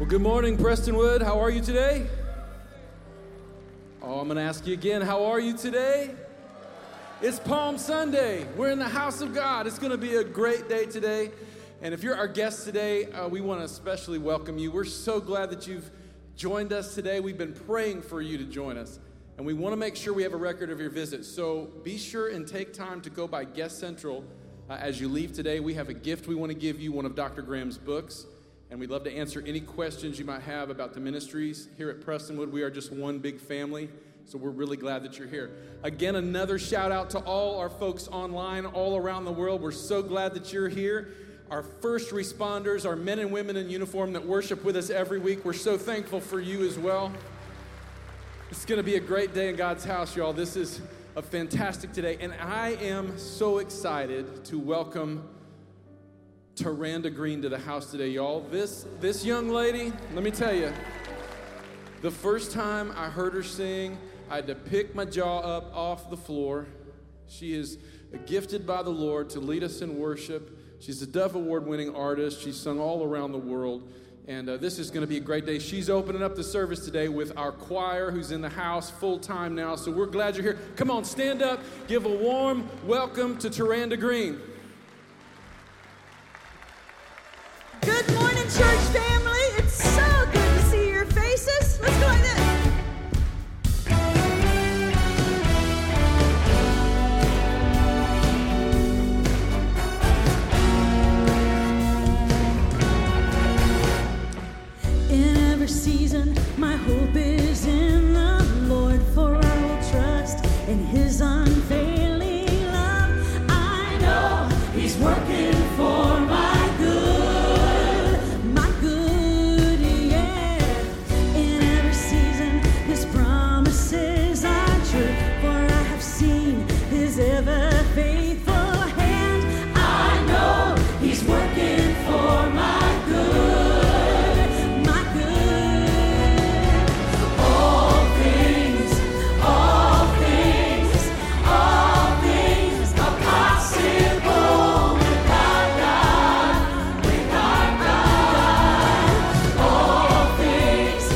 Well, good morning, Prestonwood. How are you today? Oh, I'm going to ask you again, how are you today? It's Palm Sunday. We're in the house of God. It's going to be a great day today. And if you're our guest today, we want to especially welcome you. We're so glad that you've joined us today. We've been praying for you to join us. And we want to make sure we have a record of your visit. So be sure and take time to go by Guest Central as you leave today. We have a gift we want to give you, one of Dr. Graham's books. And we'd love to answer any questions you might have about the ministries here at Prestonwood. We are just one big family, so we're really glad that you're here. Again, another shout out to all our folks online all around the world. We're so glad that you're here. Our first responders, our men and women in uniform that worship with us every week, we're so thankful for you as well. It's going to be a great day in God's house, y'all. This is a fantastic day, and I am so excited to welcome Taranda Green to the house today, y'all. This young lady, let me tell you, the first time I heard her sing, I had to pick my jaw up off the floor. She is gifted by the Lord to lead us in worship. She's a Dove Award-winning artist. She's sung all around the world, and this is going to be a great day. She's opening up the service today with our choir, who's in the house full-time now, so we're glad you're here. Come on, stand up. Give a warm welcome to Taranda Green. Good morning, church family. It's so good to see your faces. Let's go like this. In every season, my hope is in the Lord, for I will trust in His unfailing love. I know He's working for my good. Ever faithful hand, I know He's working for my good, my good. All things are possible with our God, with our God. All things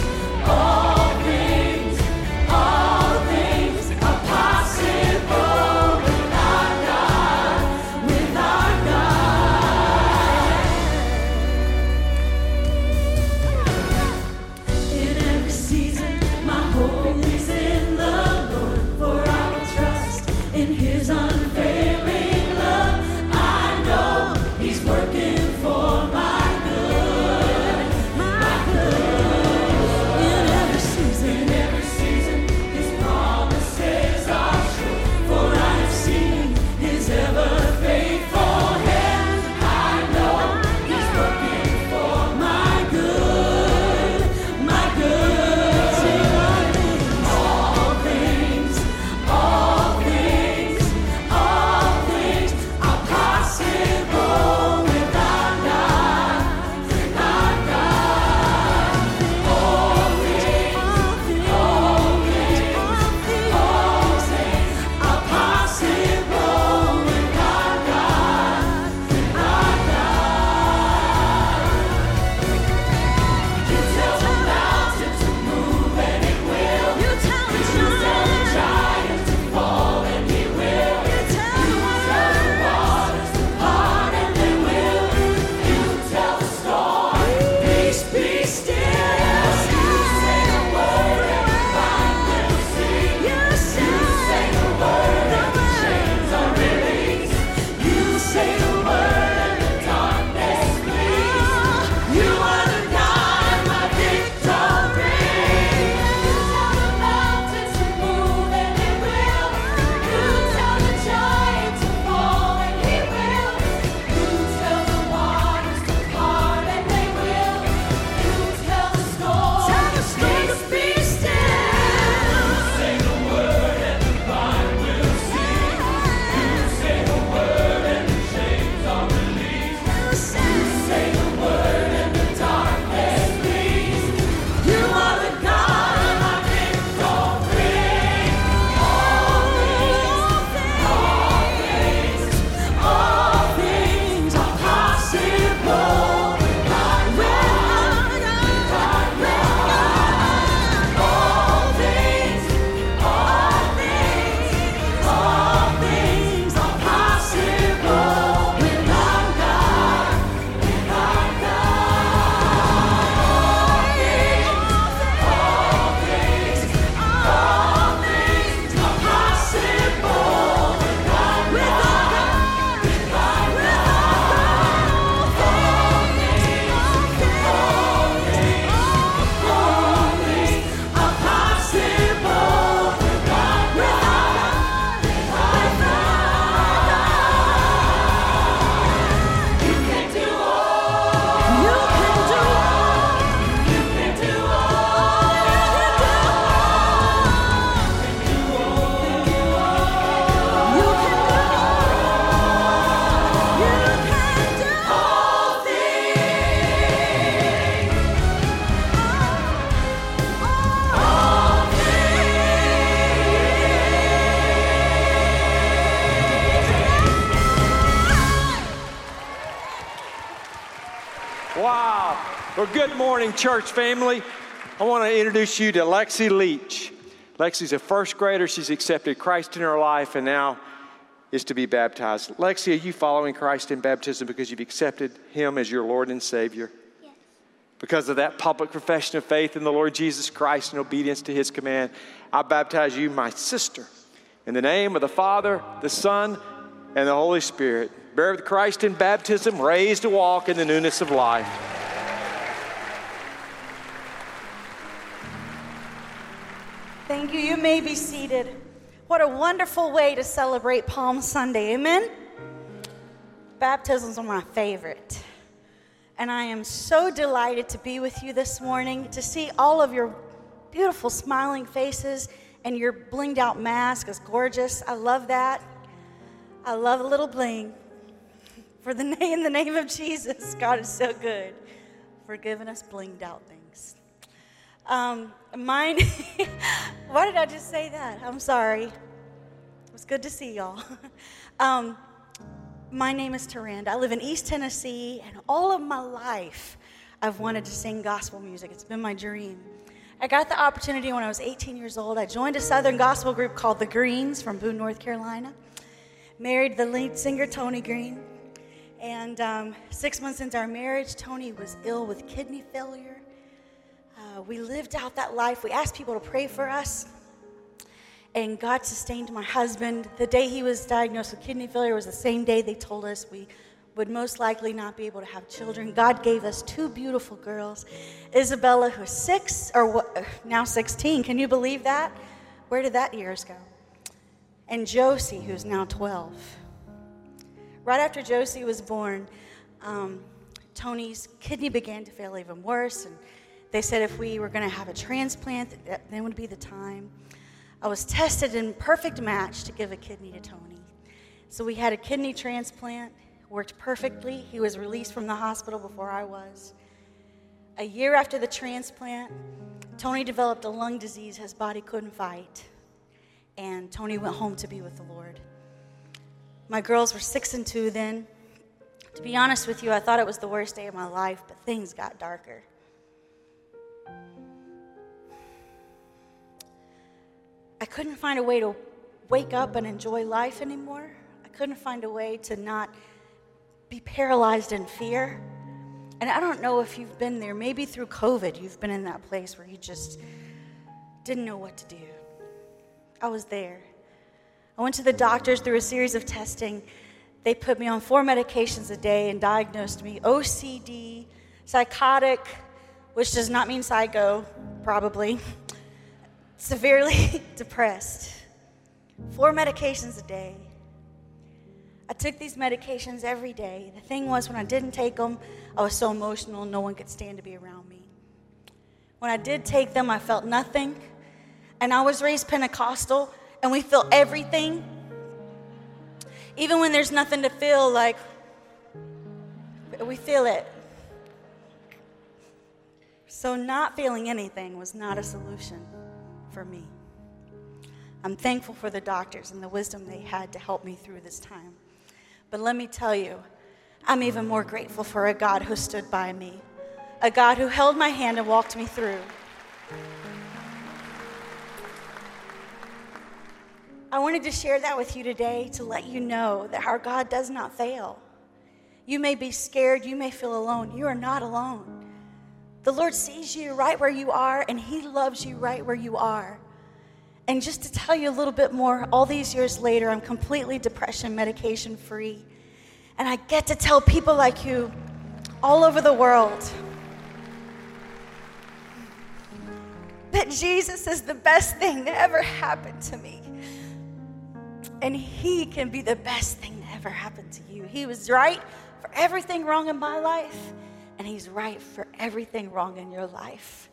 are possible. Possible with our God. Wow. Well, good morning, church family. I want to introduce you to Lexi Leach. Lexi's a first grader. She's accepted Christ in her life and now is to be baptized. Lexi, are you following Christ in baptism because you've accepted him as your Lord and Savior? Yes. Because of that public profession of faith in the Lord Jesus Christ and obedience to his command, I baptize you, my sister, in the name of the Father, the Son, and the Holy Spirit. Buried with Christ in baptism, raised to walk in the newness of life. Thank you. You may be seated. What a wonderful way to celebrate Palm Sunday. Amen? Baptisms are my favorite. And I am so delighted to be with you this morning, to see all of your beautiful smiling faces and your blinged out mask is gorgeous. I love that. I love a little bling. In the name of Jesus, God is so good for giving us blinged out things. Why did I just say that? I'm sorry. It was good to see y'all. My name is Taranda. I live in East Tennessee, and all of my life I've wanted to sing gospel music. It's been my dream. I got the opportunity when I was 18 years old. I joined a Southern gospel group called The Greens from Boone, North Carolina. Married the lead singer, Tony Green. And 6 months into our marriage, Tony was ill with kidney failure. We lived out that life. We asked people to pray for us. And God sustained my husband. The day he was diagnosed with kidney failure was the same day they told us we would most likely not be able to have children. God gave us two beautiful girls. Isabella, who's 6, or now 16. Can you believe that? Where did that years go? And Josie, who's now 12. Right after Josie was born, Tony's kidney began to fail even worse, and they said if we were going to have a transplant, then would be the time. I was tested in perfect match to give a kidney to Tony. So we had a kidney transplant, worked perfectly. He was released from the hospital before I was. A year after the transplant, Tony developed a lung disease his body couldn't fight, and Tony went home to be with the Lord. My girls were 6 and 2 then. To be honest with you, I thought it was the worst day of my life, but things got darker. I couldn't find a way to wake up and enjoy life anymore. I couldn't find a way to not be paralyzed in fear. And I don't know if you've been there. Maybe through COVID, you've been in that place where you just didn't know what to do. I was there. I went to the doctors through a series of testing. They put me on 4 medications a day and diagnosed me OCD, psychotic, which does not mean psycho, probably, severely depressed. 4 medications a day. I took these medications every day. The thing was, when I didn't take them, I was so emotional, no one could stand to be around me. When I did take them, I felt nothing. And I was raised Pentecostal, and we feel everything. Even when there's nothing to feel, like, we feel it. So not feeling anything was not a solution for me. I'm thankful for the doctors and the wisdom they had to help me through this time. But let me tell you, I'm even more grateful for a God who stood by me, a God who held my hand and walked me through. I wanted to share that with you today to let you know that our God does not fail. You may be scared, you may feel alone. You are not alone. The Lord sees you right where you are, and he loves you right where you are. And just to tell you a little bit more, all these years later, I'm completely depression medication free. And I get to tell people like you all over the world that Jesus is the best thing that ever happened to me. And he can be the best thing that ever happened to you. He was right for everything wrong in my life, and he's right for everything wrong in your life.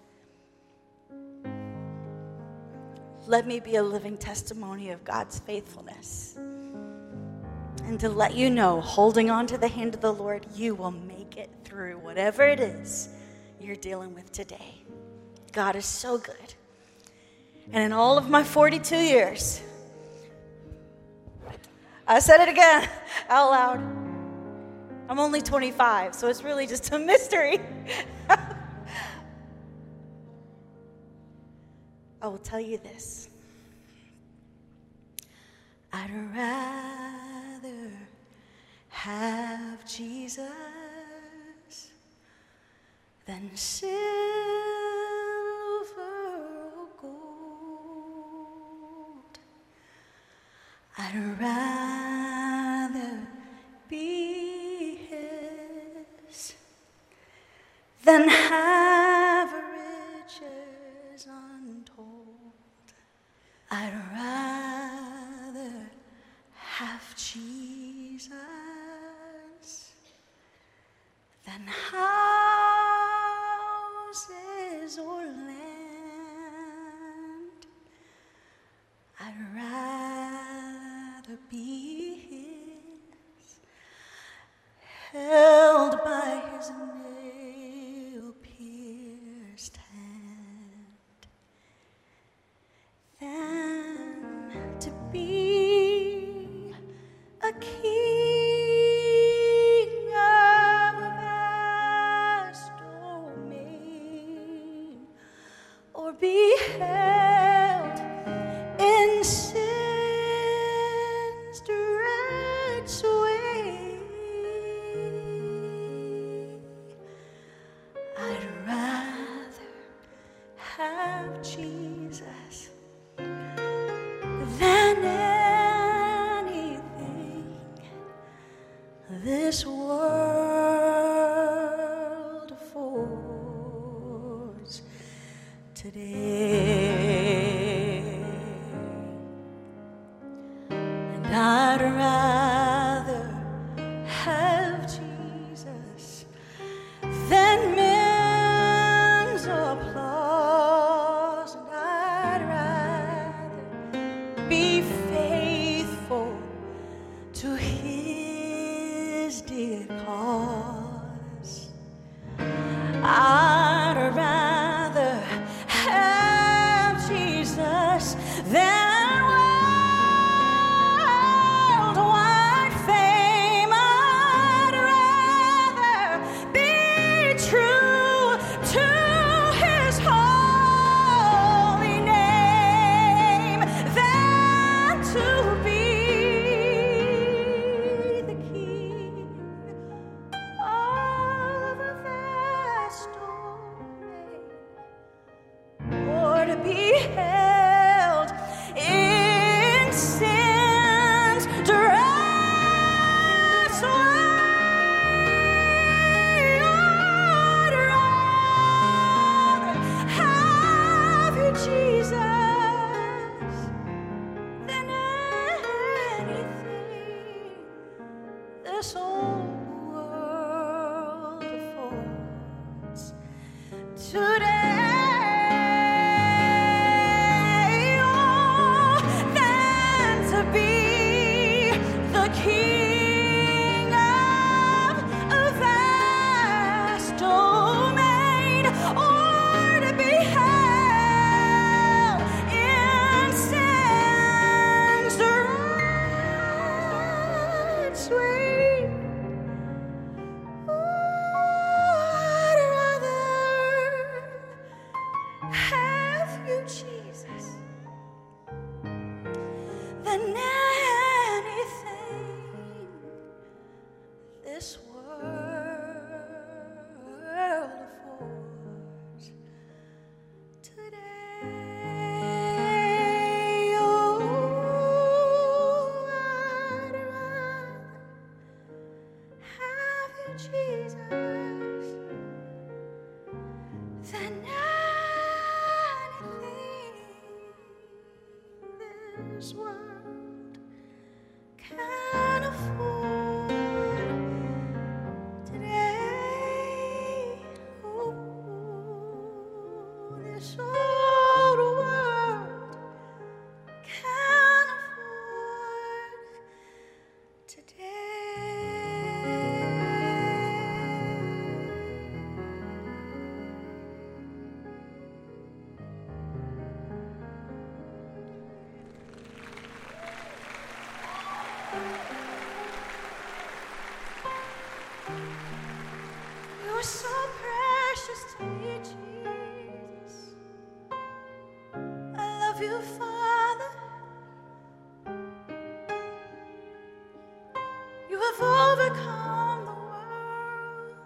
Let me be a living testimony of God's faithfulness. And to let you know, holding on to the hand of the Lord, you will make it through whatever it is you're dealing with today. God is so good. And in all of my 42 years, I said it again out loud, I'm only 25, so it's really just a mystery. I will tell you this. I'd rather have Jesus than silver or gold. I'd rather be his than have riches untold. I'd rather have Jesus than houses or land. I'd rather be his, held by his nail-pierced hand, than to be a king of a vast domain, or be held in sin's dread sway. I'd rather have Jesus than anything this world affords today. And I'd rather have Jesus than men's applause. And I'd rather be faithful to his dear cause. I'd rather have Jesus than worldwide fame. I'd rather be true to his holy name than to be the king of a vast domain, or to be held in sin's dread sway. I'd rather have you, Jesus, than anything this whole world affords today. Oh, than to be the king of a vast domain, or to be held in sin's dread sway. I'd rather so precious to me, Jesus. I love you, Father. You have overcome the world.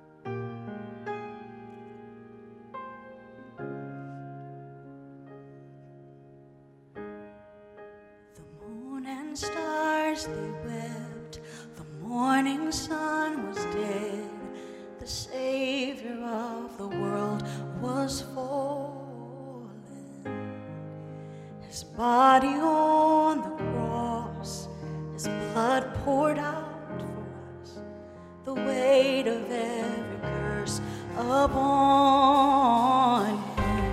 The moon and stars, they wept. The morning sun was dead. The Savior of the world was fallen. His body on the cross, His blood poured out for us, the weight of every curse upon Him.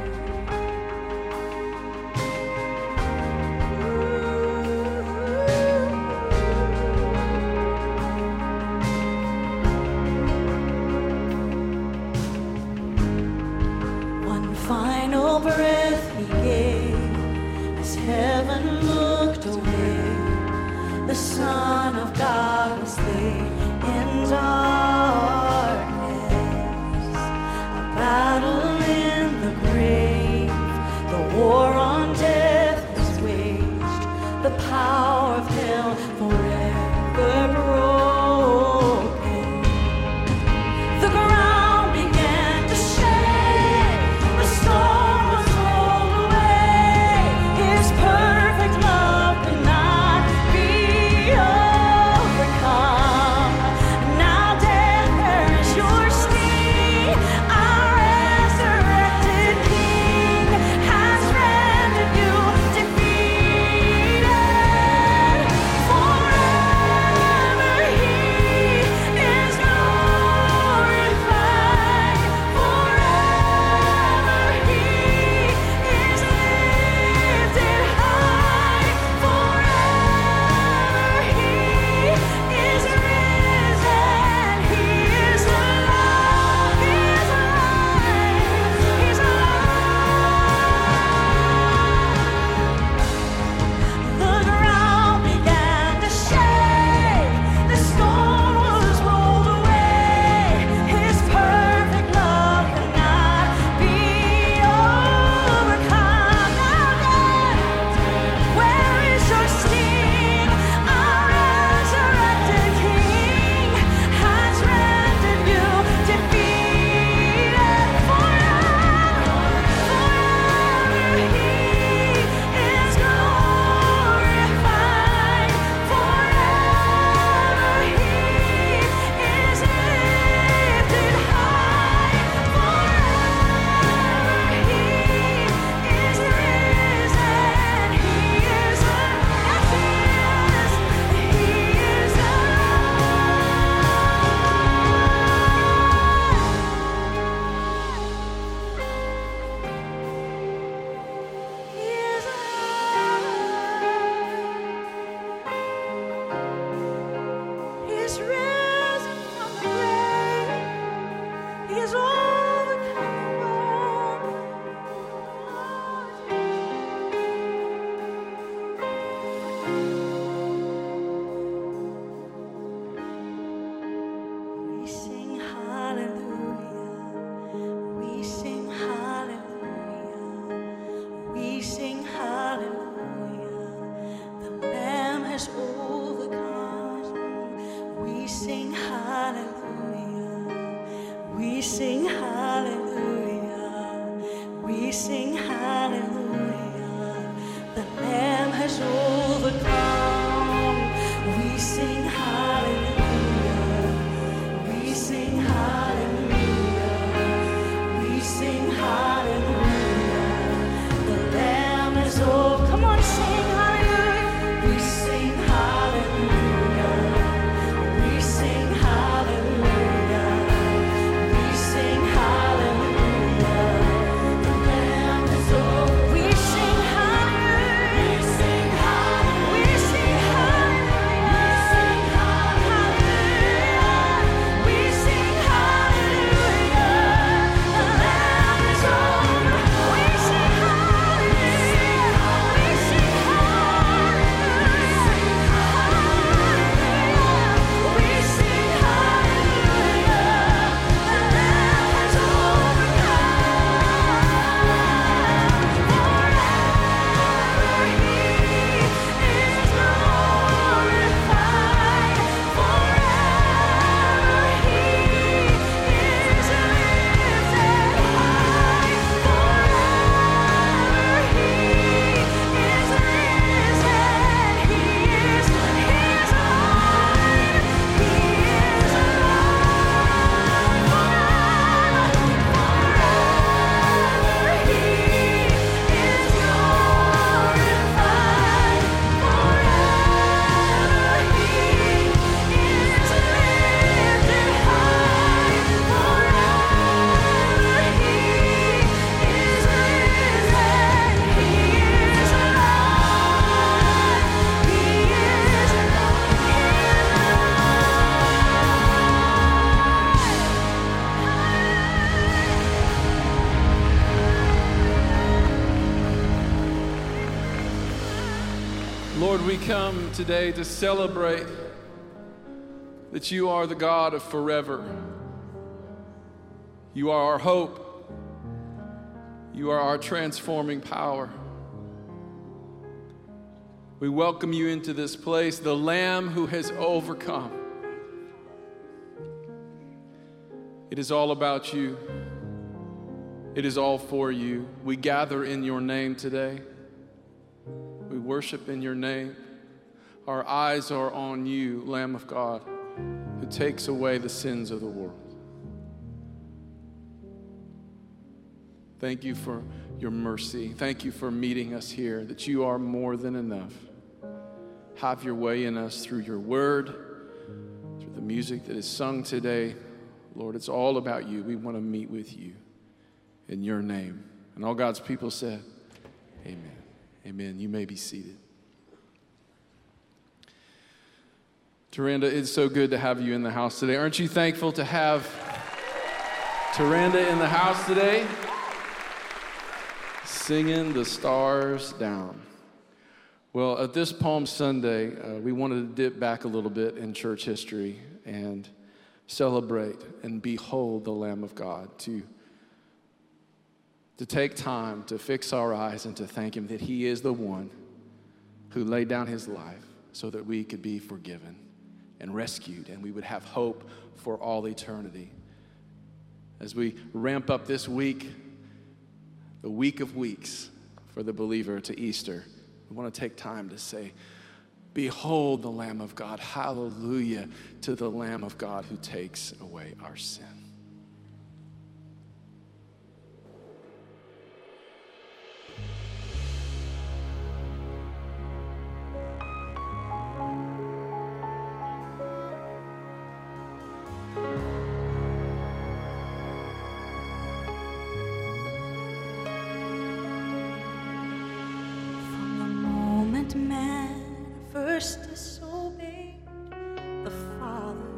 One final breath He gave as heaven looked away. The Son of God was laid in darkness. A battle in the grave, the war on death was waged. The power of hell forever broken. The ground began to shake. The storm was rolled away. His perfect love could not be overcome. Now death, where is your sting? Our resurrected King has rendered you defeated. Forever He is glorified. Forever He is lifted high. Forever He is risen. He is alive. He is alive. He's alive. The ground began to shake. The storm was rolled away. His perfect love could not be overcome. Now death, where is your sting? Our resurrected King has rendered you defeated. Forever He is glorified. Forever He is lifted high. Forever He is risen. He is alive. He is alive. He is risen from the grave. He has overcome the world. We sing hallelujah. We sing hallelujah. We sing hallelujah. The Lamb has overcome. We sing hallelujah. We sing hallelujah. We sing hallelujah. The Lamb has overcome. We sing hallelujah. We sing hallelujah. We sing hallelujah. The Lamb has overcome. Come on, sing hallelujah. We sing hallelujah. We sing hallelujah. We sing hallelujah. The Lamb has overcome. We sing hallelujah. We sing hallelujah. We Lord, we come today to celebrate that you are the God of forever. You are our hope. You are our transforming power. We welcome you into this place, the Lamb who has overcome. It is all about you. It is all for you. We gather in your name today. We worship in your name. Our eyes are on you, Lamb of God, who takes away the sins of the world. Thank you for your mercy. Thank you for meeting us here, that you are more than enough. Have your way in us through your word, through the music that is sung today. Lord, it's all about you. We want to meet with you in your name. And all God's people said, amen. Amen. You may be seated. Taranda, it's so good to have you in the house today. Aren't you thankful to have Taranda in the house today? Singing the stars down. Well, at this Palm Sunday, we wanted to dip back a little bit in church history and celebrate and behold the Lamb of God, to take time to fix our eyes and to thank him that he is the one who laid down his life so that we could be forgiven and rescued, and we would have hope for all eternity. As we ramp up this week, the week of weeks for the believer to Easter, we want to take time to say, behold the Lamb of God. Hallelujah to the Lamb of God who takes away our sin. Disobeyed the Father.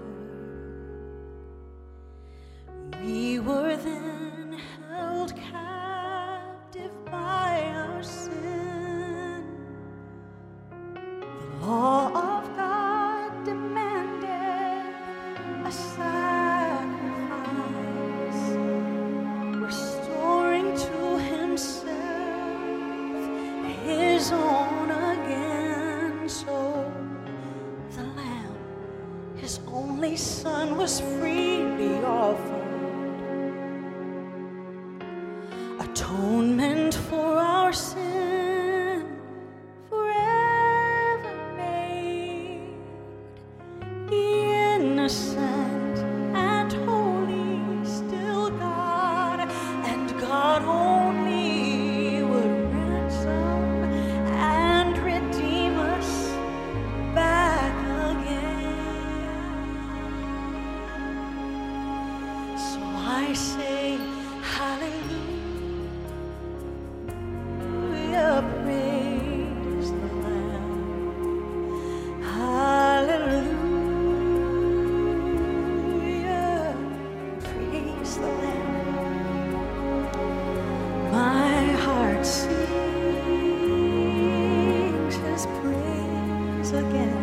We were then held captive by our sin. The law of God demanded a sacrifice, restoring to himself his own again. So the Lamb, his only Son, was freely offered. Atonement for our sin, forever made. The innocent and holy, still God, and God only would ransom and redeem us back again. So I say, hallelujah, praise the Lamb. Hallelujah, praise the Lamb. My heart sings his praise again.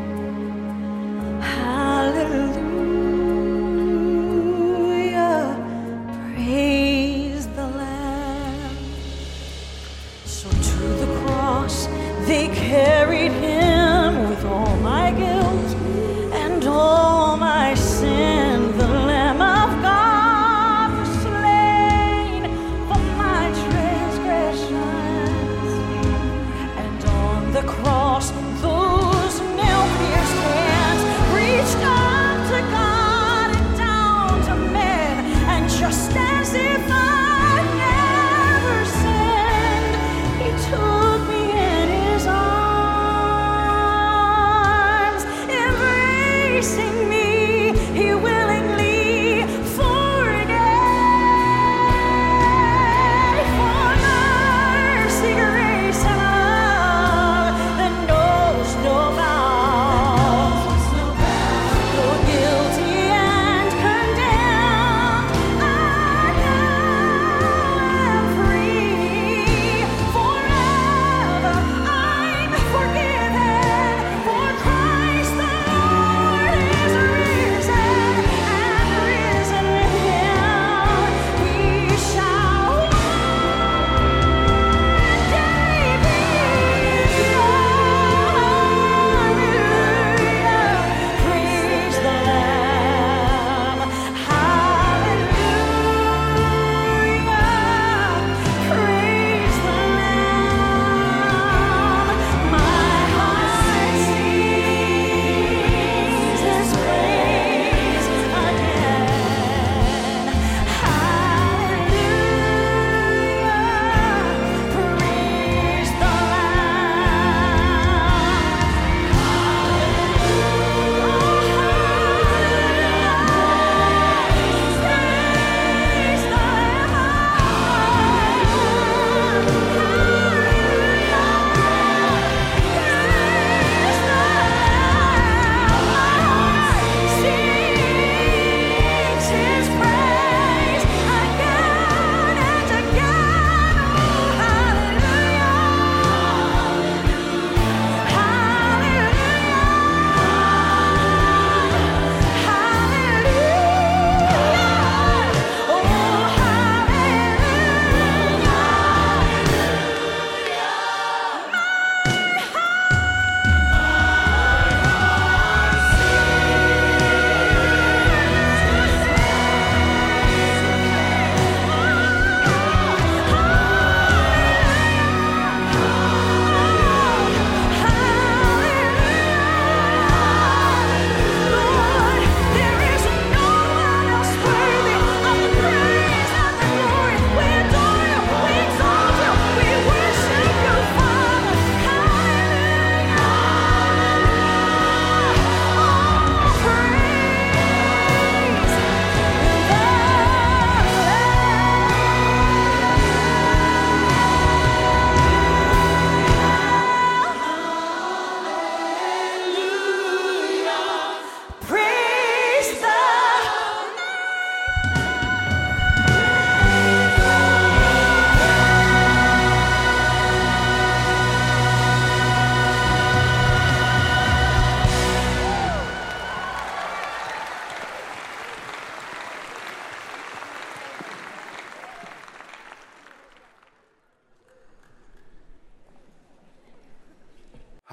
Hallelujah, praise the Lamb. So to the cross they carried him with all my guilt and all my sin. The Lamb of God was slain for my transgressions, and on the cross those nails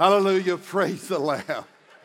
Hallelujah. Praise the Lamb.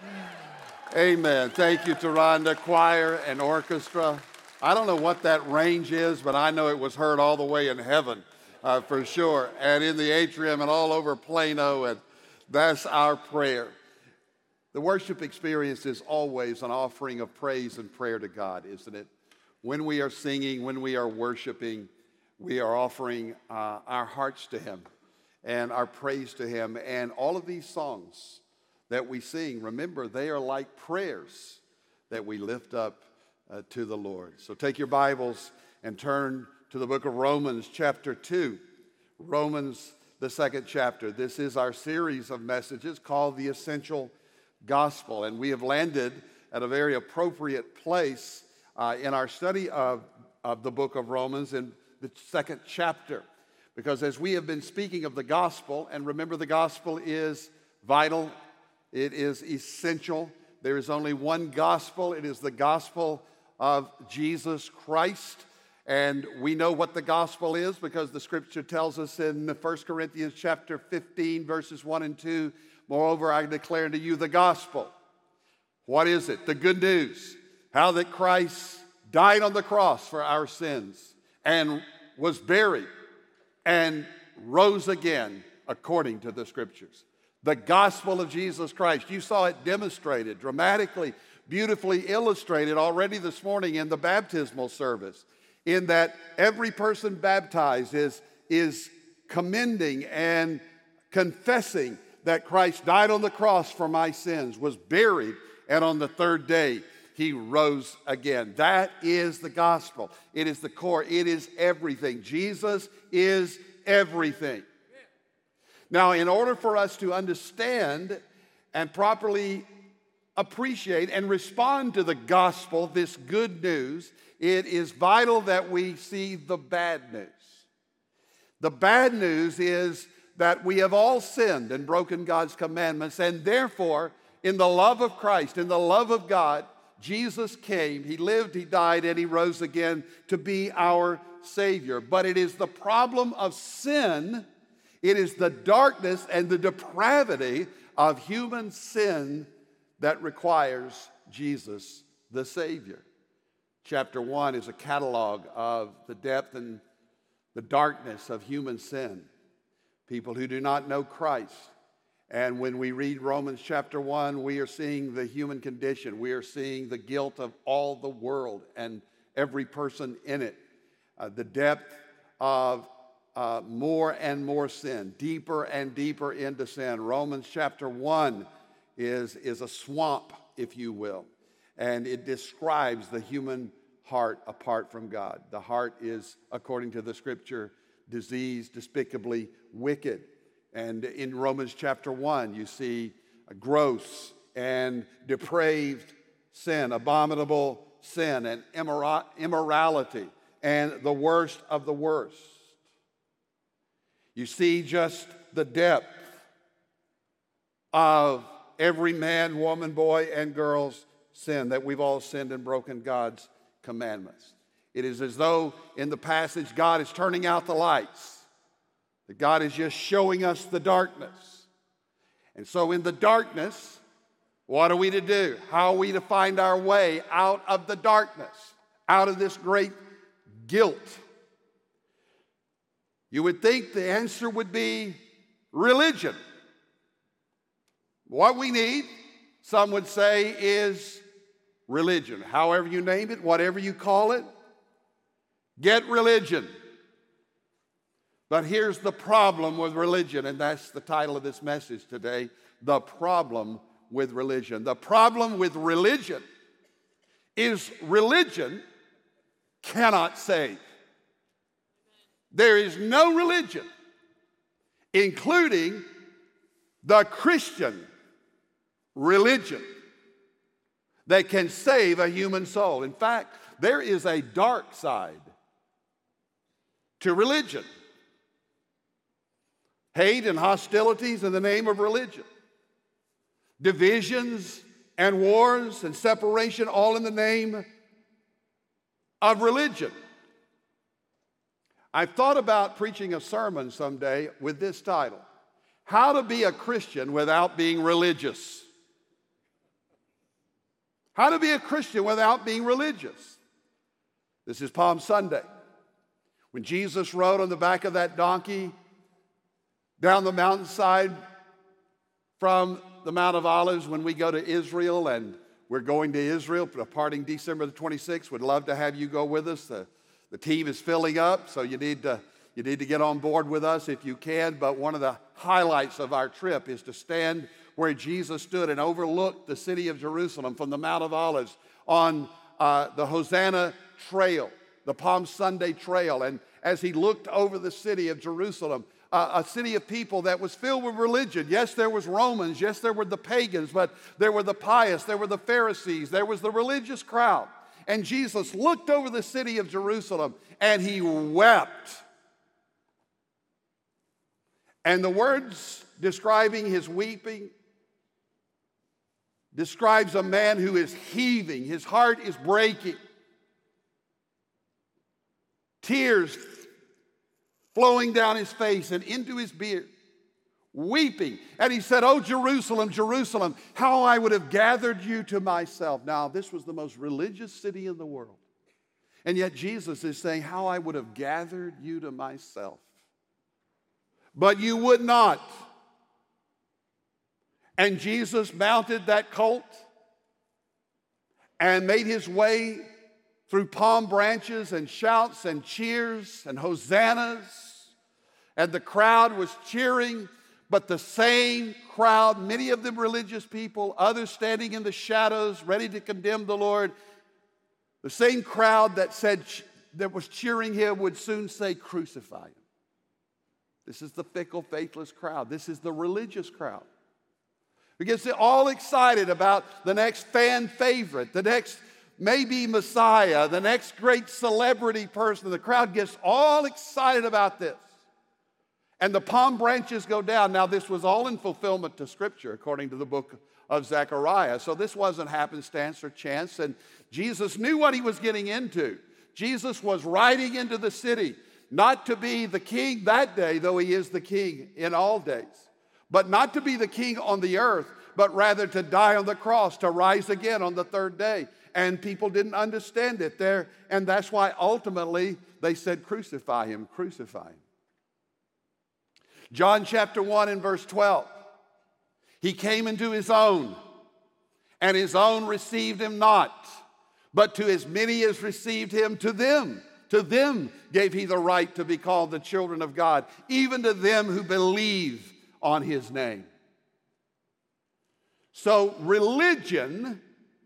Amen. Thank you, Taronda, choir and orchestra. I don't know what that range is, but I know it was heard all the way in heaven for sure, and in the atrium and all over Plano, and that's our prayer. The worship experience is always an offering of praise and prayer to God, isn't it? When we are singing, when we are worshiping, we are offering our hearts to Him and our praise to Him. And all of these songs that we sing, remember, they are like prayers that we lift up to the Lord. So take your Bibles and turn to the book of Romans chapter 2. Romans, the second chapter. This is our series of messages called The Essential Gospel. And we have landed at a very appropriate place in our study of the book of Romans in the second chapter. Because as we have been speaking of the gospel, and remember the gospel is vital, it is essential. There is only one gospel. It is the gospel of Jesus Christ. And we know what the gospel is because the scripture tells us in 1 Corinthians chapter 15, verses 1 and 2, moreover, I declare unto you the gospel. What is it? The good news. How that Christ died on the cross for our sins and was buried and rose again according to the scriptures. The gospel of Jesus Christ. You saw it demonstrated, dramatically, beautifully illustrated already this morning in the baptismal service, in that every person baptized is commending and confessing that Christ died on the cross for my sins, was buried, and on the third day He rose again. That is the gospel. It is the core. It is everything. Jesus is everything. Now, in order for us to understand and properly appreciate and respond to the gospel, this good news, it is vital that we see the bad news. The bad news is that we have all sinned and broken God's commandments, and therefore, in the love of Christ, in the love of God, Jesus came, He lived, He died, and He rose again to be our Savior. But it is the problem of sin, it is the darkness and the depravity of human sin that requires Jesus, the Savior. Chapter 1 is a catalog of the depth and the darkness of human sin. People who do not know Christ. And when we read Romans chapter 1, we are seeing the human condition. We are seeing the guilt of all the world and every person in it. The depth of more and more sin, deeper and deeper into sin. Romans chapter 1 is a swamp, if you will. And it describes the human heart apart from God. The heart is, according to the scripture, diseased, despicably wicked. And in Romans chapter 1, you see a gross and depraved sin, abominable sin, and immorality, and the worst of the worst. You see just the depth of every man, woman, boy, and girl's sin, that we've all sinned and broken God's commandments. It is as though in the passage God is turning out the lights, that God is just showing us the darkness. And so in the darkness, what are we to do? How are we to find our way out of the darkness, out of this great guilt? You would think the answer would be religion. What we need, some would say, is religion. However you name it, whatever you call it, get religion. But here's the problem with religion, and that's the title of this message today, the problem with religion. The problem with religion is religion cannot save. There is no religion, including the Christian religion, that can save a human soul. In fact, there is a dark side to religion. Hate and hostilities in the name of religion. Divisions and wars and separation, all in the name of religion. I've thought about preaching a sermon someday with this title: How to be a Christian without being religious. How to be a Christian without being religious. This is Palm Sunday. When Jesus rode on the back of that donkey down the mountainside from the Mount of Olives when we go to Israel, and we're going to Israel, departing December the 26th. We'd love to have you go with us. The team is filling up, so you need to get on board with us if you can. But one of the highlights of our trip is to stand where Jesus stood and overlooked the city of Jerusalem from the Mount of Olives on the Hosanna Trail, the Palm Sunday Trail. And as he looked over the city of Jerusalem, a city of people that was filled with religion. Yes, there was Romans. Yes, there were the pagans, but there were the pious. There were the Pharisees. There was the religious crowd. And Jesus looked over the city of Jerusalem and he wept. And the words describing his weeping describes a man who is heaving. His heart is breaking. Tears flowing down his face and into his beard, weeping. And he said, "Oh, Jerusalem, Jerusalem, how I would have gathered you to myself." Now, this was the most religious city in the world. And yet Jesus is saying, "How I would have gathered you to myself. But you would not." And Jesus mounted that colt and made his way through palm branches and shouts and cheers and hosannas. And the crowd was cheering, but the same crowd, many of them religious people, others standing in the shadows, ready to condemn the Lord. The same crowd that was cheering him would soon say, "Crucify him." This is the fickle, faithless crowd. This is the religious crowd. Because they're all excited about the next fan favorite, the next maybe Messiah, the next great celebrity person. The crowd gets all excited about this. And the palm branches go down. Now, this was all in fulfillment to Scripture, according to the book of Zechariah. So this wasn't happenstance or chance. And Jesus knew what he was getting into. Jesus was riding into the city, not to be the king that day, though he is the king in all days, but not to be the king on the earth, but rather to die on the cross, to rise again on the third day. And people didn't understand it there. And that's why ultimately they said, "Crucify him, crucify him." John chapter 1 and verse 12. He came into his own, and his own received him not. But to as many as received him, to them gave he the right to be called the children of God, even to them who believe on his name. So religion,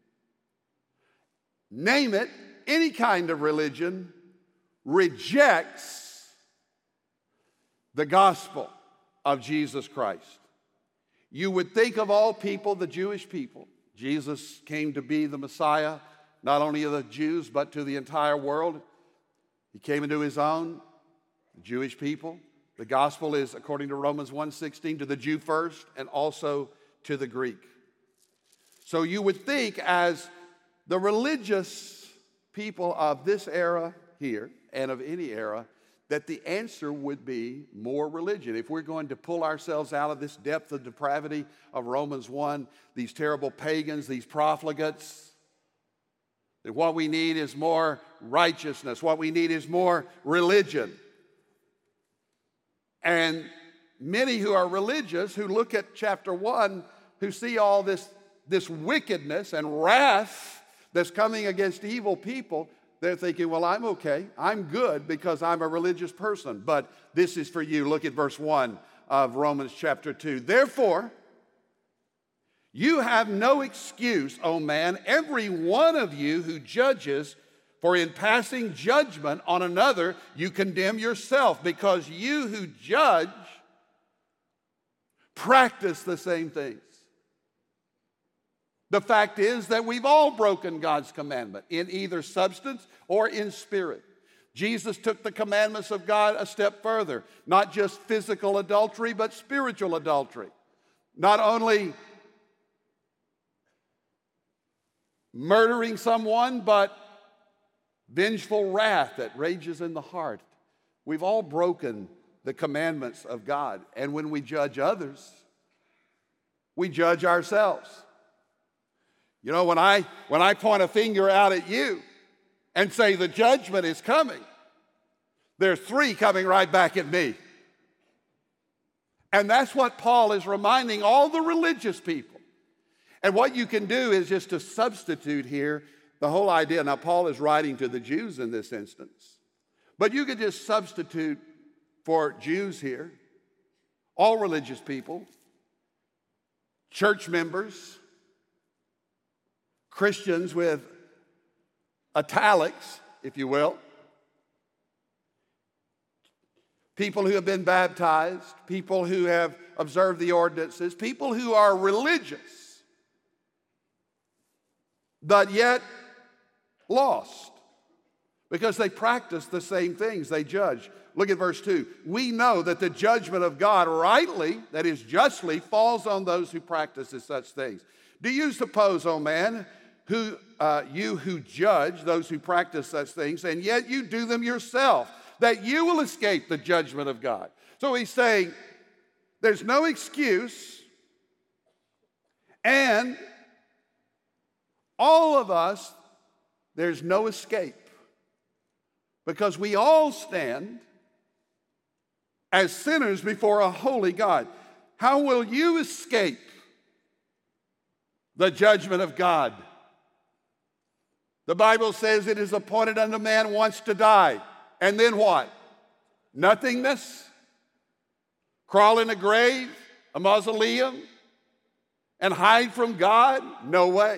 name it, any kind of religion, rejects the gospel of Jesus Christ. You would think of all people, the Jewish people. Jesus came to be the Messiah, not only of the Jews, but to the entire world. He came into his own, the Jewish people. The gospel is, according to Romans 1:16, to the Jew first and also to the Greek. So you would think, as the religious people of this era here and of any era, that the answer would be more religion. If we're going to pull ourselves out of this depth of depravity of Romans 1, these terrible pagans, these profligates, that what we need is more righteousness. What we need is more religion. And many who are religious, who look at chapter 1, who see all this wickedness and wrath that's coming against evil people, they're thinking, "Well, I'm okay. I'm good because I'm a religious person." But this is for you. Look at verse 1 of Romans chapter 2. "Therefore, you have no excuse, O man, every one of you who judges, for in passing judgment on another, you condemn yourself, because you who judge practice the same things." The fact is that we've all broken God's commandment in either substance or in spirit. Jesus took the commandments of God a step further. Not just physical adultery, but spiritual adultery. Not only murdering someone, but vengeful wrath that rages in the heart. We've all broken the commandments of God. And when we judge others, we judge ourselves. You know, when I point a finger out at you and say the judgment is coming, there's 3 coming right back at me. And that's what Paul is reminding all the religious people. And what you can do is just to substitute here the whole idea. Now, Paul is writing to the Jews in this instance. But you could just substitute for Jews here, all religious people, church members, Christians with italics, if you will, people who have been baptized, people who have observed the ordinances, people who are religious, but yet lost because they practice the same things, they judge. Look at verse 2. We know that the judgment of God rightly, that is justly, falls on those who practice such things. Do you suppose, O man, you who judge those who practice such things, and yet you do them yourself, that you will escape the judgment of God? So he's saying there's no excuse, and all of us, there's no escape, because we all stand as sinners before a holy God. How will you escape the judgment of God? The Bible says it is appointed unto man once to die. And then what? Nothingness? Crawl in a grave, a mausoleum, and hide from God? No way.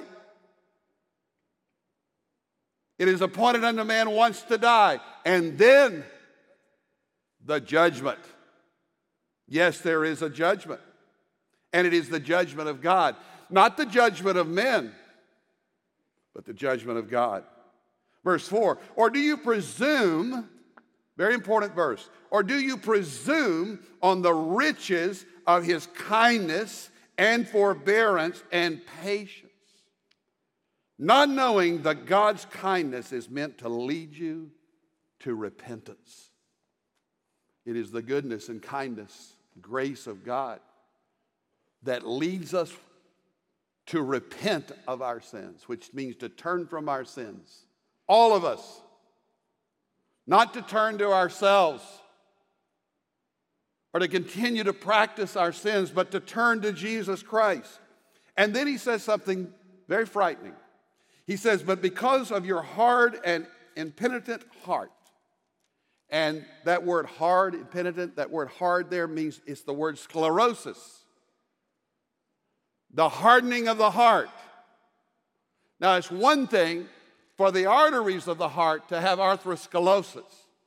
It is appointed unto man once to die, and then the judgment. Yes, there is a judgment, and it is the judgment of God. Not the judgment of men, but the judgment of God. Verse 4, or do you presume, very important verse, or do you presume on the riches of his kindness and forbearance and patience, not knowing that God's kindness is meant to lead you to repentance? It is the goodness and kindness, grace of God that leads us to repent of our sins, which means to turn from our sins. All of us. Not to turn to ourselves or to continue to practice our sins, but to turn to Jesus Christ. And then he says something very frightening. He says, but because of your hard and impenitent heart. And that word hard, impenitent, that word hard there means it's the word sclerosis. The hardening of the heart. Now, it's one thing for the arteries of the heart to have atherosclerosis,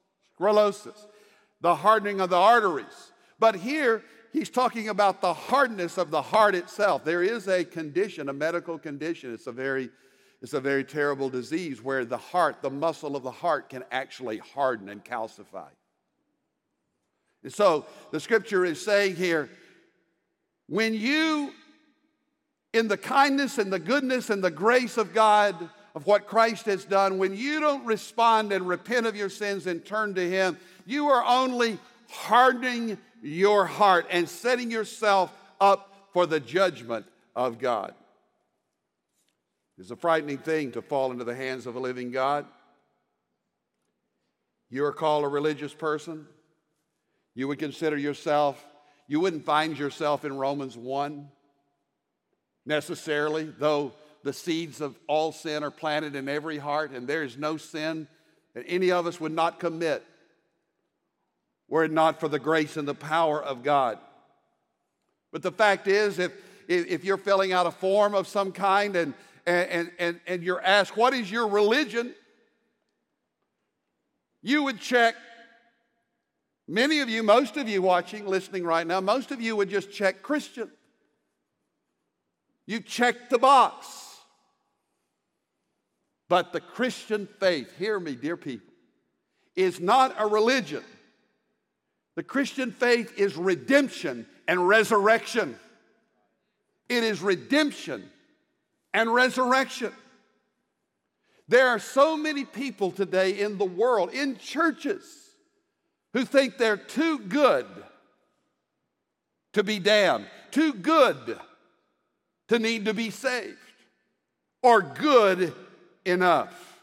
the hardening of the arteries. But here, he's talking about the hardness of the heart itself. There is a condition, a medical condition. It's a very terrible disease where the heart, the muscle of the heart, can actually harden and calcify. And so the scripture is saying here, when you, in the kindness and the goodness and the grace of God, of what Christ has done, when you don't respond and repent of your sins and turn to him, you are only hardening your heart and setting yourself up for the judgment of God. It's a frightening thing to fall into the hands of a living God. You are called a religious person. You would consider yourself, you wouldn't find yourself in Romans 1 necessarily, though the seeds of all sin are planted in every heart, and there is no sin that any of us would not commit were it not for the grace and the power of God. But the fact is, if you're filling out a form of some kind and you're asked, what is your religion? You would check, many of you, most of you watching, listening right now, most of you would just check Christian. You check the box. But the Christian faith, hear me, dear people, is not a religion. The Christian faith is redemption and resurrection. It is redemption and resurrection. There are so many people today in the world, in churches, who think they're too good to be damned, too good to need to be saved, or good enough.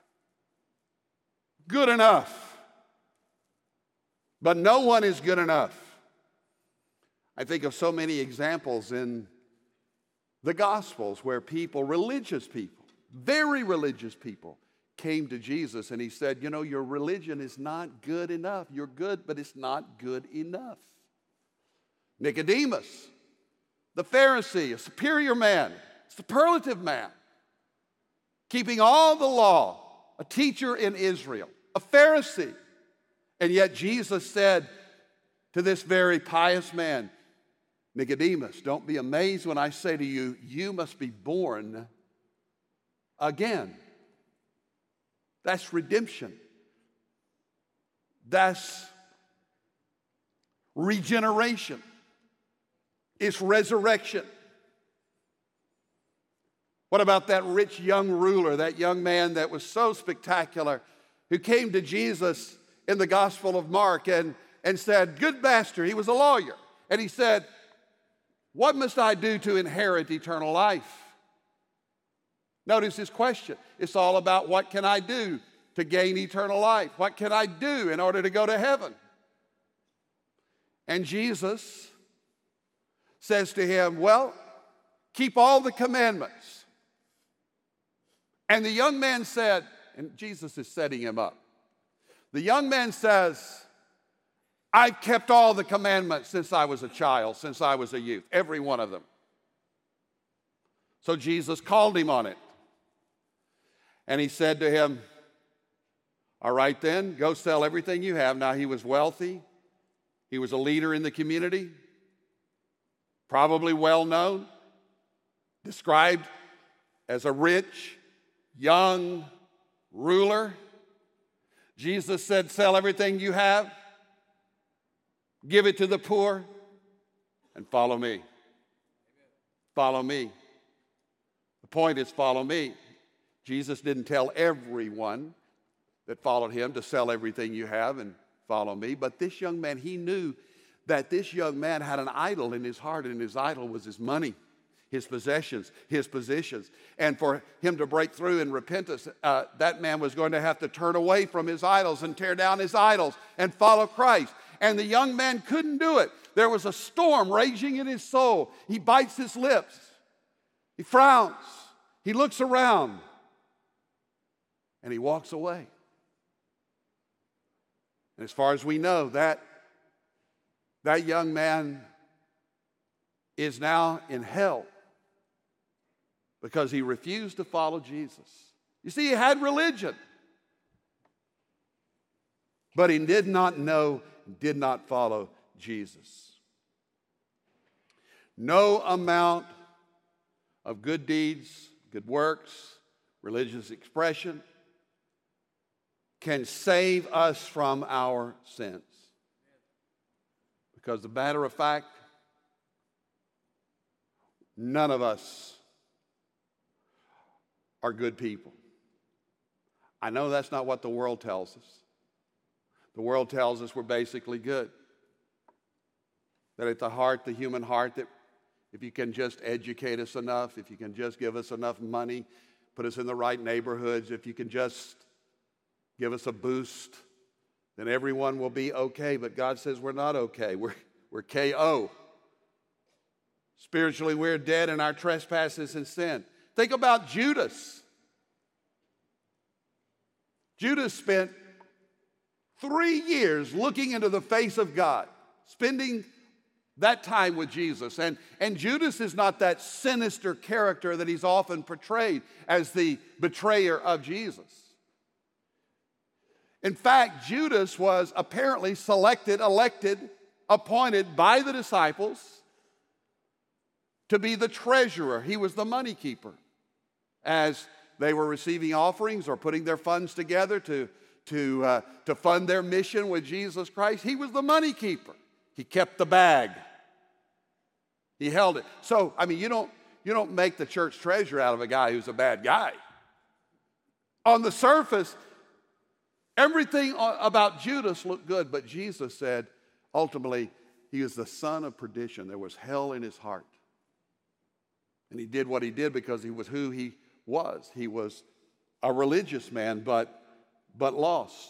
Good enough. But no one is good enough. I think of so many examples in the Gospels where people, religious people, very religious people, came to Jesus and he said, you know, your religion is not good enough. You're good, but it's not good enough. Nicodemus, the Pharisee, a superior man, superlative man, keeping all the law, a teacher in Israel, a Pharisee. And yet Jesus said to this very pious man, Nicodemus, don't be amazed when I say to you, you must be born again. That's redemption. That's regeneration. It's resurrection. What about that rich young ruler, that young man that was so spectacular, who came to Jesus in the Gospel of Mark and said, good master, he was a lawyer, and he said, what must I do to inherit eternal life? Notice his question. It's all about what can I do to gain eternal life? What can I do in order to go to heaven? And Jesus says to him, well, keep all the commandments. And the young man said, and Jesus is setting him up. The young man says, I've kept all the commandments since I was a child, since I was a youth, every one of them. So Jesus called him on it. And he said to him, all right then, go sell everything you have. Now he was wealthy. He was a leader in the community, probably well known, described as a rich, young ruler. Jesus said, sell everything you have, give it to the poor, and follow me. Follow me. The point is, follow me. Jesus didn't tell everyone that followed him to sell everything you have and follow me. But this young man, he knew that this young man had an idol in his heart, and his idol was his money, his possessions, his positions. And for him to break through in repentance, that man was going to have to turn away from his idols and tear down his idols and follow Christ. And the young man couldn't do it. There was a storm raging in his soul. He bites his lips. He frowns. He looks around. And he walks away. And as far as we know, that young man is now in hell because he refused to follow Jesus. You see, he had religion, but he did not know, did not follow Jesus. No amount of good deeds, good works, religious expression can save us from our sins. Because the matter of fact, none of us are good people. I know that's not what the world tells us. The world tells us we're basically good. That at the heart, the human heart, that if you can just educate us enough, if you can just give us enough money, put us in the right neighborhoods, if you can just give us a boost, then everyone will be okay. But God says we're not okay. We're KO. Spiritually, we're dead in our trespasses and sin. Think about Judas. Judas spent 3 years looking into the face of God, spending that time with Jesus. And Judas is not that sinister character that he's often portrayed as the betrayer of Jesus. In fact, Judas was apparently selected, elected, appointed by the disciples to be the treasurer. He was the money keeper. As they were receiving offerings or putting their funds together to fund their mission with Jesus Christ, he was the money keeper. He kept the bag. He held it. So, I mean, you don't make the church treasurer out of a guy who's a bad guy. On the surface, Everything about Judas looked good, but Jesus said, ultimately, he was the son of perdition. There was hell in his heart. And he did what he did because he was who he was. He was a religious man, but lost.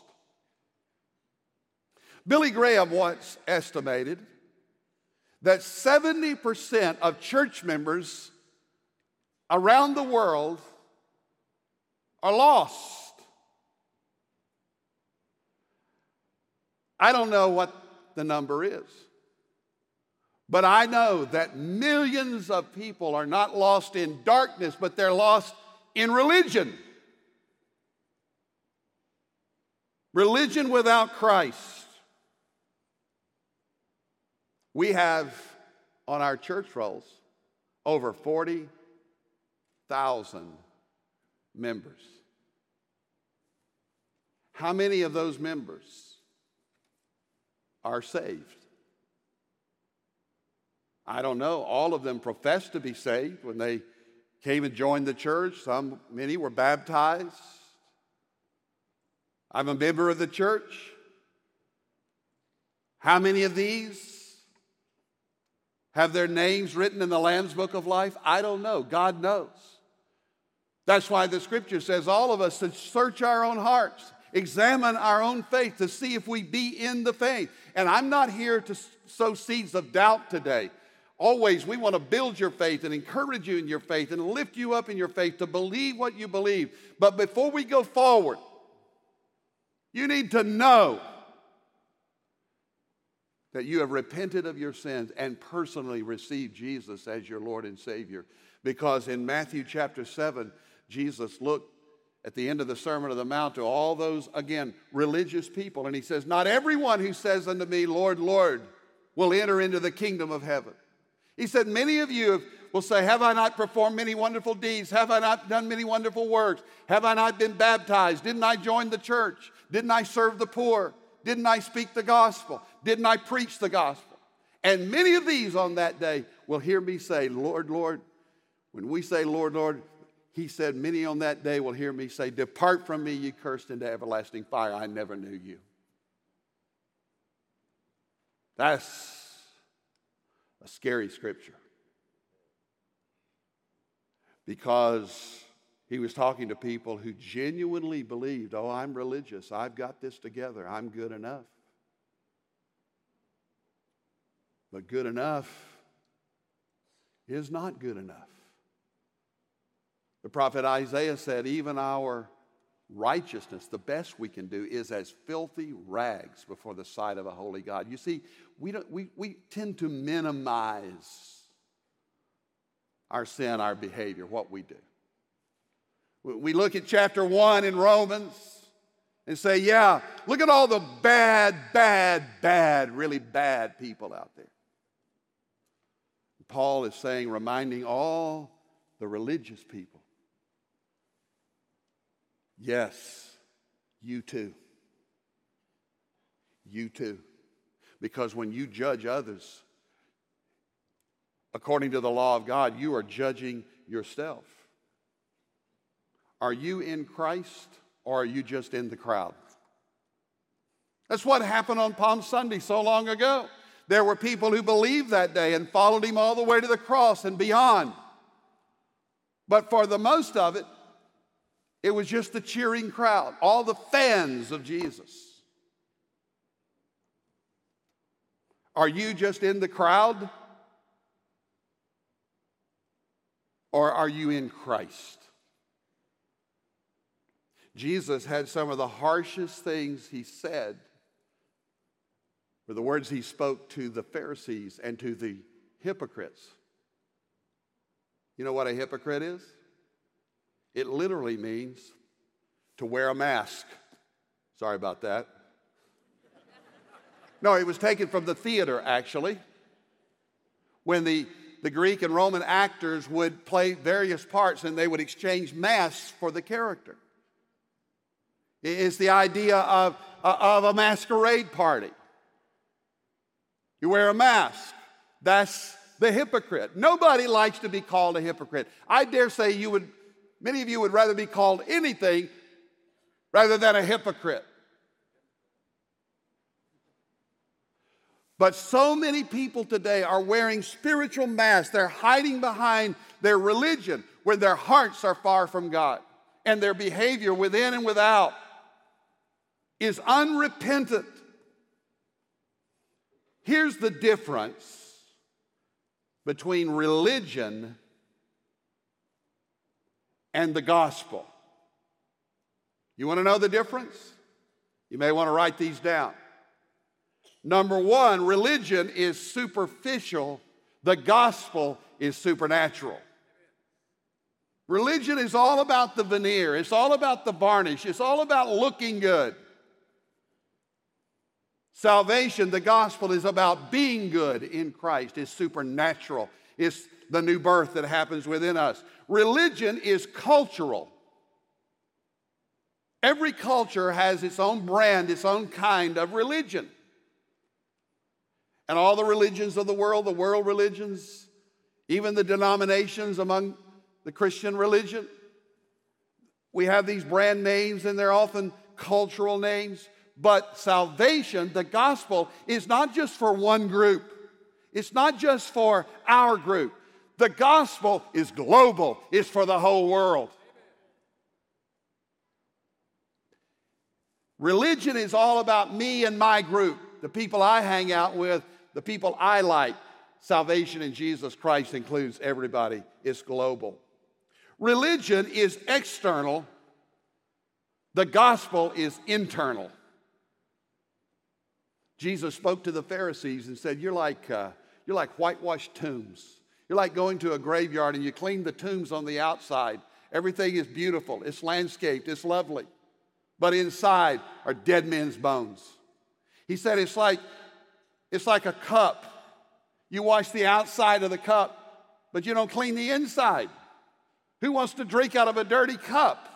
Billy Graham once estimated that 70% of church members around the world are lost. I don't know what the number is, but I know that millions of people are not lost in darkness, but they're lost in religion. Religion without Christ. We have on our church rolls over 40,000 members. How many of those members are saved? I don't know. All of them professed to be saved when they came and joined the church. Many were baptized. I'm a member of the church. How many of these have their names written in the Lamb's Book of Life? I don't know. God knows. That's why the scripture says all of us should search our own hearts, examine our own faith to see if we be in the faith. And I'm not here to sow seeds of doubt today. Always, we want to build your faith and encourage you in your faith and lift you up in your faith to believe what you believe. But before we go forward, you need to know that you have repented of your sins and personally received Jesus as your Lord and Savior. Because in Matthew chapter 7, Jesus looked at the end of the Sermon on the Mount to all those, again, religious people. And he says, not everyone who says unto me, Lord, Lord, will enter into the kingdom of heaven. He said, many of you will say, have I not performed many wonderful deeds? Have I not done many wonderful works? Have I not been baptized? Didn't I join the church? Didn't I serve the poor? Didn't I speak the gospel? Didn't I preach the gospel? And many of these on that day will hear me say, Lord, Lord. When we say, Lord, Lord, he said, many on that day will hear me say, depart from me, ye cursed, into everlasting fire. I never knew you. That's a scary scripture. Because he was talking to people who genuinely believed, oh, I'm religious. I've got this together. I'm good enough. But good enough is not good enough. The prophet Isaiah said, even our righteousness, the best we can do, is as filthy rags before the sight of a holy God. You see, we tend to minimize our sin, our behavior, what we do. We look at chapter 1 in Romans and say, yeah, look at all the bad, really bad people out there. Paul is saying, reminding all the religious people, yes, you too. You too. Because when you judge others according to the law of God, you are judging yourself. Are you in Christ or are you just in the crowd? That's what happened on Palm Sunday so long ago. There were people who believed that day and followed him all the way to the cross and beyond. But for the most of it, it was just the cheering crowd, all the fans of Jesus. Are you just in the crowd? Or are you in Christ? Jesus had some of the harshest things he said were the words he spoke to the Pharisees and to the hypocrites. You know what a hypocrite is? It literally means to wear a mask. Sorry about that. No, it was taken from the theater, actually, when the Greek and Roman actors would play various parts and they would exchange masks for the character. It's the idea of a masquerade party. You wear a mask. That's the hypocrite. Nobody likes to be called a hypocrite. I dare say many of you would rather be called anything rather than a hypocrite. But so many people today are wearing spiritual masks. They're hiding behind their religion when their hearts are far from God. And their behavior within and without is unrepentant. Here's the difference between religion and the gospel. You want to know the difference? You may want to write these down. Number one, religion is superficial. The gospel is supernatural. Religion is all about the veneer. It's all about the varnish. It's all about looking good. Salvation, the gospel, is about being good in Christ. It's supernatural. It's the new birth that happens within us. Religion is cultural. Every culture has its own brand, its own kind of religion. And all the religions of the world religions, even the denominations among the Christian religion, we have these brand names, and they're often cultural names. But salvation, the gospel, is not just for one group. It's not just for our group. The gospel is global. It's for the whole world. Religion is all about me and my group, the people I hang out with, the people I like. Salvation in Jesus Christ includes everybody. It's global. Religion is external. The gospel is internal. Jesus spoke to the Pharisees and said, you're like whitewashed tombs. You're like going to a graveyard and you clean the tombs on the outside. Everything is beautiful. It's landscaped. It's lovely. But inside are dead men's bones. He said it's like a cup. You wash the outside of the cup, but you don't clean the inside. Who wants to drink out of a dirty cup?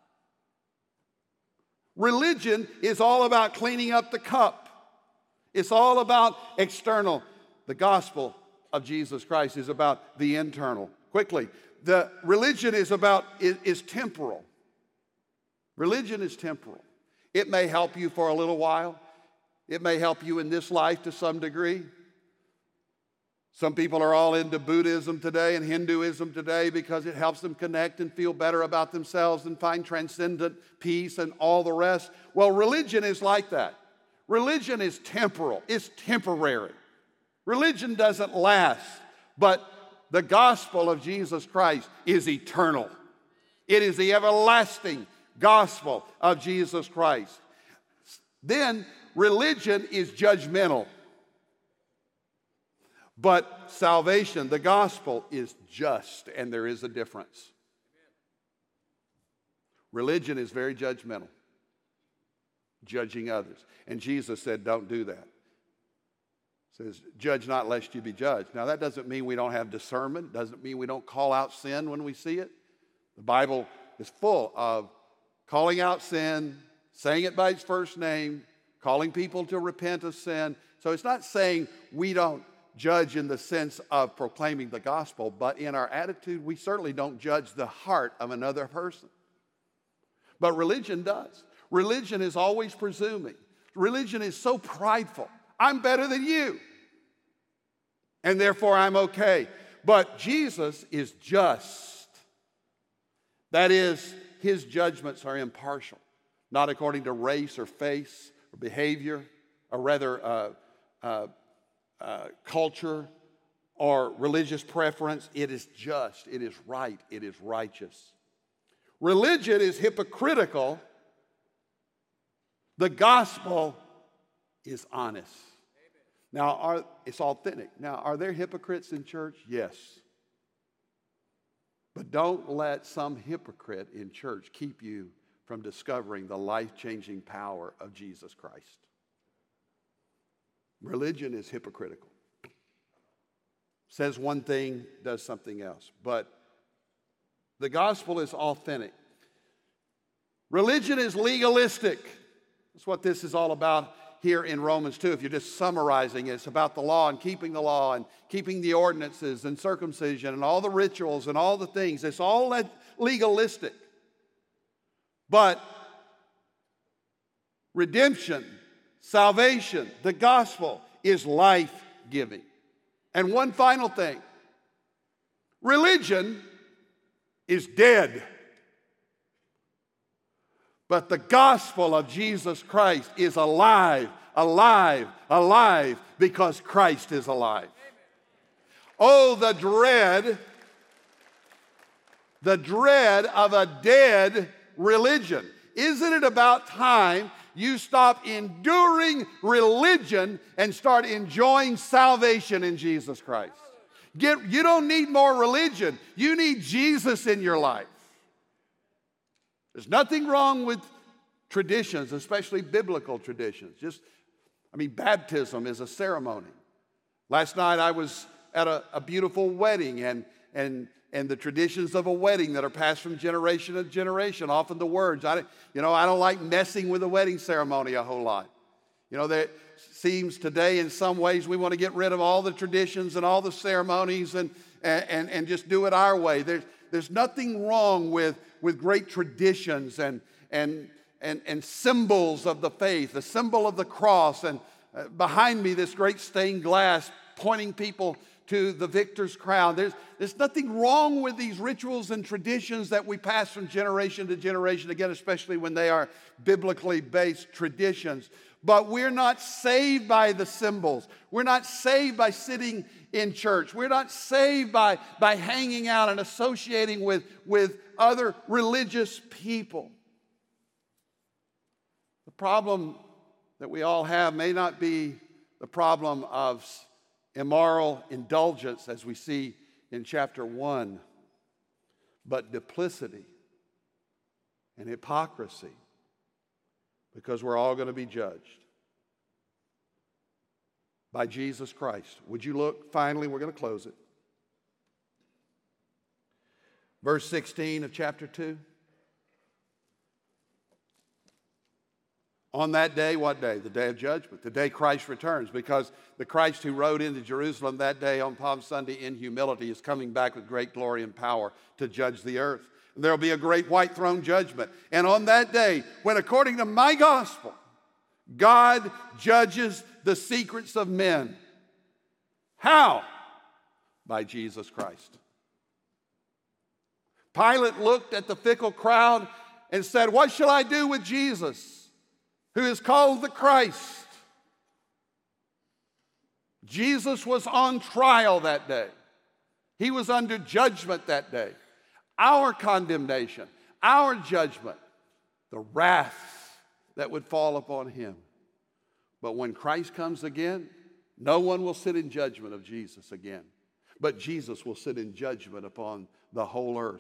Religion is all about cleaning up the cup. It's all about external. The gospel of Jesus Christ is about the internal. Quickly, the religion is temporal. Religion is temporal. It may help you for a little while. It may help you in this life to some degree. Some people are all into Buddhism today and Hinduism today because it helps them connect and feel better about themselves and find transcendent peace and all the rest. Well, religion is like that. Religion is temporal. It's temporary. Religion doesn't last, but the gospel of Jesus Christ is eternal. It is the everlasting gospel of Jesus Christ. Then religion is judgmental. But salvation, the gospel, is just, and there is a difference. Religion is very judgmental, judging others. And Jesus said, don't do that. He says, judge not lest you be judged. Now, that doesn't mean we don't have discernment. Doesn't mean we don't call out sin when we see it. The Bible is full of calling out sin, saying it by its first name, calling people to repent of sin. So it's not saying we don't judge in the sense of proclaiming the gospel, but in our attitude, we certainly don't judge the heart of another person. But religion does. Religion is always presuming. Religion is so prideful. I'm better than you, and therefore I'm okay. But Jesus is just. That is, his judgments are impartial, not according to race or face or behavior, or rather culture or religious preference. It is just, it is right, it is righteous. Religion is hypocritical. The gospel is honest. Now, it's authentic. Now, are there hypocrites in church? Yes. But don't let some hypocrite in church keep you from discovering the life-changing power of Jesus Christ. Religion is hypocritical. Says one thing, does something else. But the gospel is authentic. Religion is legalistic. That's what this is all about here in Romans 2. If you're just summarizing it, it's about the law and keeping the law and keeping the ordinances and circumcision and all the rituals and all the things. It's all legalistic. But redemption, salvation, the gospel is life-giving. And one final thing. Religion is dead. But the gospel of Jesus Christ is alive, alive, alive, because Christ is alive. Oh, the dread of a dead religion. Isn't it about time you stop enduring religion and start enjoying salvation in Jesus Christ? You don't need more religion. You need Jesus in your life. There's nothing wrong with traditions, especially biblical traditions. Baptism is a ceremony. Last night I was at a beautiful wedding, and the traditions of a wedding that are passed from generation to generation. Often the words, I don't like messing with the wedding ceremony a whole lot. That seems today in some ways we want to get rid of all the traditions and all the ceremonies and just do it our way. There's nothing wrong with great traditions and symbols of the faith, the symbol of the cross, and behind me this great stained glass pointing people to the victor's crown. There's nothing wrong with these rituals and traditions that we pass from generation to generation, again, especially when they are biblically based traditions. But we're not saved by the symbols. We're not saved by sitting in church. We're not saved by hanging out and associating with other religious people. The problem that we all have may not be the problem of immoral indulgence, as we see in chapter 1, but duplicity and hypocrisy, because we're all going to be judged by Jesus Christ. Would you look? Finally, we're going to close it. Verse 16 of chapter 2. On that day, what day? The day of judgment, the day Christ returns, because the Christ who rode into Jerusalem that day on Palm Sunday in humility is coming back with great glory and power to judge the earth. And there will be a great white throne judgment. And on that day, when according to my gospel, God judges the secrets of men. How? By Jesus Christ. Pilate looked at the fickle crowd and said, "What shall I do with Jesus, who is called the Christ?" Jesus was on trial that day. He was under judgment that day. Our condemnation, our judgment, the wrath that would fall upon him. But when Christ comes again, no one will sit in judgment of Jesus again. But Jesus will sit in judgment upon the whole earth.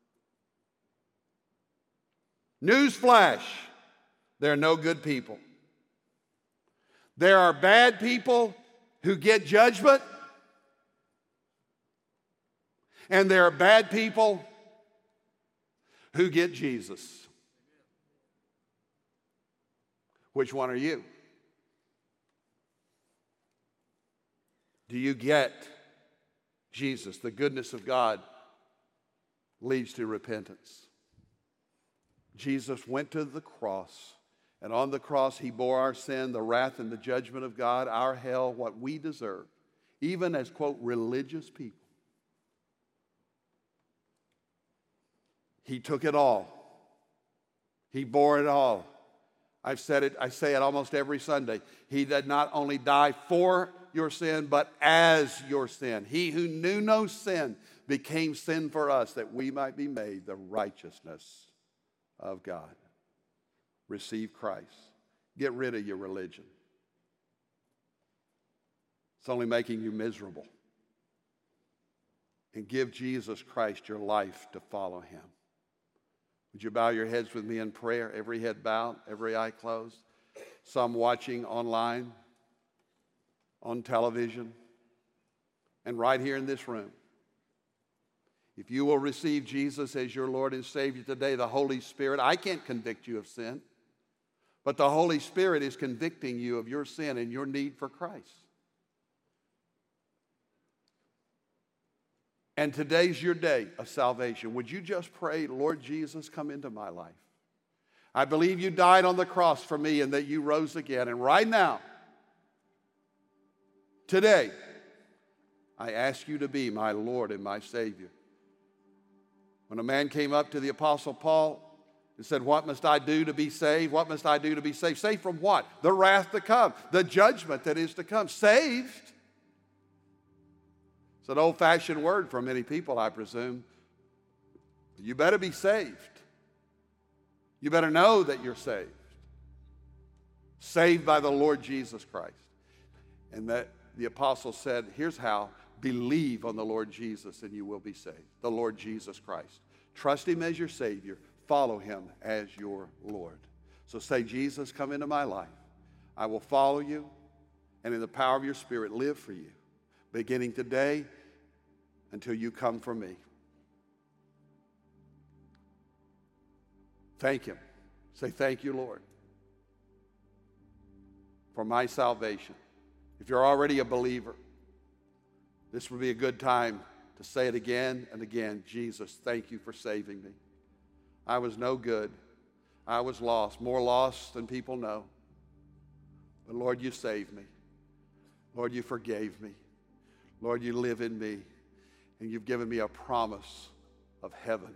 Newsflash, there are no good people. There are bad people who get judgment, and there are bad people who get Jesus. Which one are you? Do you get Jesus? The goodness of God leads to repentance. Jesus went to the cross, and on the cross he bore our sin, the wrath and the judgment of God, our hell, what we deserve, even as, quote, religious people. He took it all. He bore it all. I've said it, I say it almost every Sunday. He did not only die for your sin, but as your sin. He who knew no sin became sin for us, that we might be made the righteousness of God. Receive Christ. Get rid of your religion. It's only making you miserable. And give Jesus Christ your life to follow him. Would you bow your heads with me in prayer? Every head bowed, every eye closed. Some watching online, on television, and right here in this room. If you will receive Jesus as your Lord and Savior today, the Holy Spirit, I can't convict you of sin, but the Holy Spirit is convicting you of your sin and your need for Christ. And today's your day of salvation. Would you just pray, Lord Jesus, come into my life. I believe you died on the cross for me and that you rose again. And right now, Today, I ask you to be my Lord and my Savior. When a man came up to the Apostle Paul and said, what must I do to be saved? What must I do to be saved? Saved from what? The wrath to come, the judgment that is to come. Saved. It's an old-fashioned word for many people, I presume. You better be saved. You better know that you're saved. Saved by the Lord Jesus Christ. And that the apostle said, here's how. Believe on the Lord Jesus and you will be saved. The Lord Jesus Christ. Trust him as your Savior. Follow him as your Lord. So say, Jesus, come into my life. I will follow you and in the power of your Spirit live for you. Beginning today until you come for me. Thank him. Say, thank you, Lord, for my salvation. If you're already a believer, this would be a good time to say it again and again. Jesus, thank you for saving me. I was no good. I was lost, more lost than people know. But Lord, you saved me. Lord, you forgave me. Lord, you live in me. And you've given me a promise of heaven.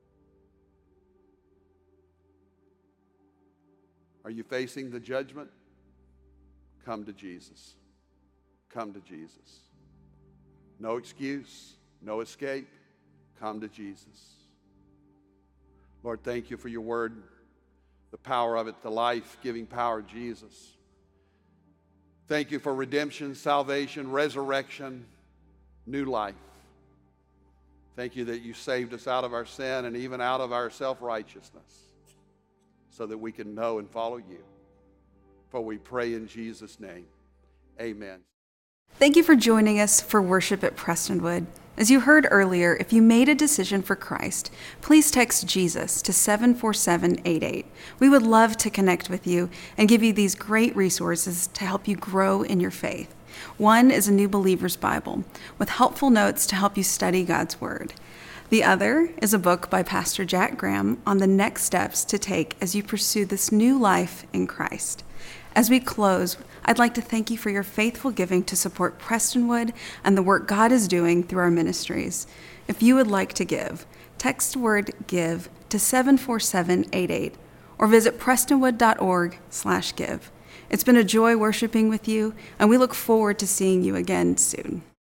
Are you facing the judgment? Come to Jesus. Come to Jesus. No excuse, no escape. Come to Jesus. Lord, thank you for your word, the power of it, the life-giving power of Jesus. Thank you for redemption, salvation, resurrection, new life. Thank you that you saved us out of our sin and even out of our self-righteousness so that we can know and follow you. For we pray in Jesus' name. Amen. Thank you for joining us for worship at Prestonwood. As you heard earlier, if you made a decision for Christ, please text Jesus to 74788. We would love to connect with you and give you these great resources to help you grow in your faith. One is a New Believer's Bible with helpful notes to help you study God's Word. The other is a book by Pastor Jack Graham on the next steps to take as you pursue this new life in Christ. As we close, I'd like to thank you for your faithful giving to support Prestonwood and the work God is doing through our ministries. If you would like to give, text the word GIVE to 74788 or visit prestonwood.org/give. It's been a joy worshiping with you, and we look forward to seeing you again soon.